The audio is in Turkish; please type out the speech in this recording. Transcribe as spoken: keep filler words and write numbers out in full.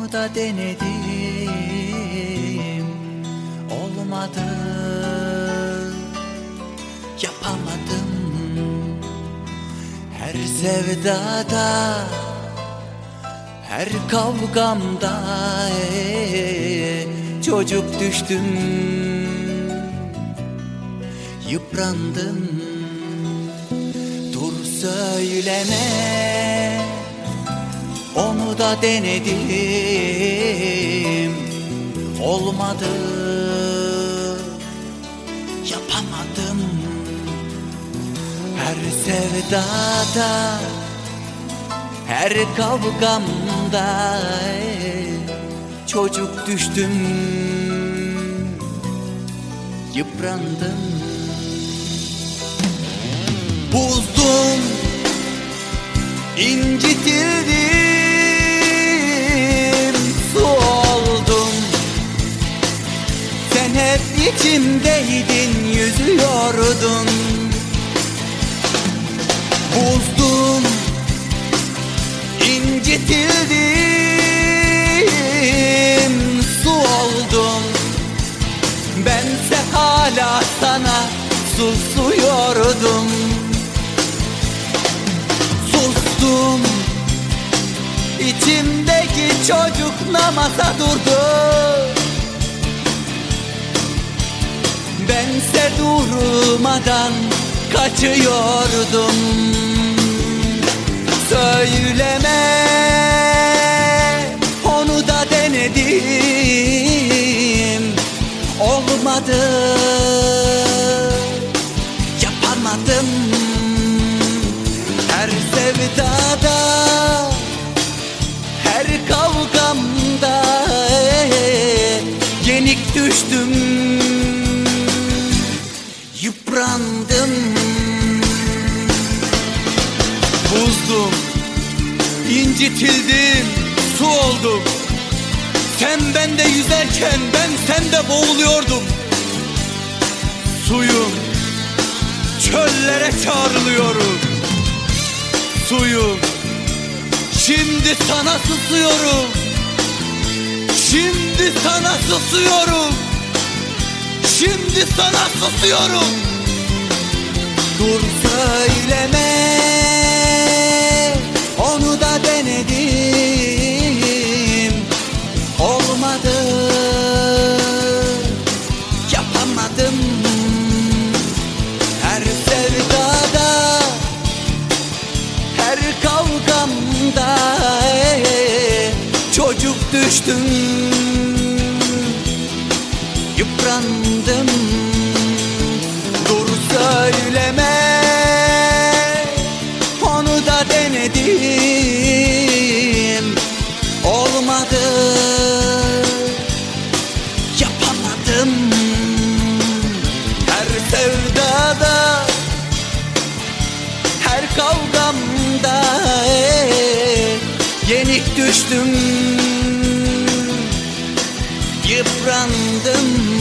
Onu da denedim, olmadı, yapamadım. Her sevdada, her kavgamda ee, çocuk düştüm, yıprandım. Dur söyleme, onu da denedim, olmadı, yapamadım. Her sevdada, her kavgamda çocuk düştüm, yıprandım. Buzdum, incitildim, su oldum. Sen hep içimdeydin, yüzüyordun. Buzdum, incitildim, su oldum. Bense hala sana susuyordum. Sustum, içimdeki çocuk namaza durdu. Bense durmadan kaçıyordum. Söyleme, onu da denedim, olmadı, yapamadım. Her sevdada, her kavgamda yenik düştüm, yıprandım. Buzdum, incitildim, su oldum. Sen bende yüzerken ben sende boğuluyordum. Suyum, çöllere çağrılıyorum. Suyum, şimdi sana susuyorum. Şimdi sana susuyorum. Şimdi sana susuyorum. Dur söyleme, onu da denedim, olmadı, yapamadım. Her sevdada, her kavgamda çocuk düştüm, yıprandım. Dur söyleme, onu da denedim, olmadı, yapamadım. Her sevdada, her kavgamda yenik düştüm, yıprandım.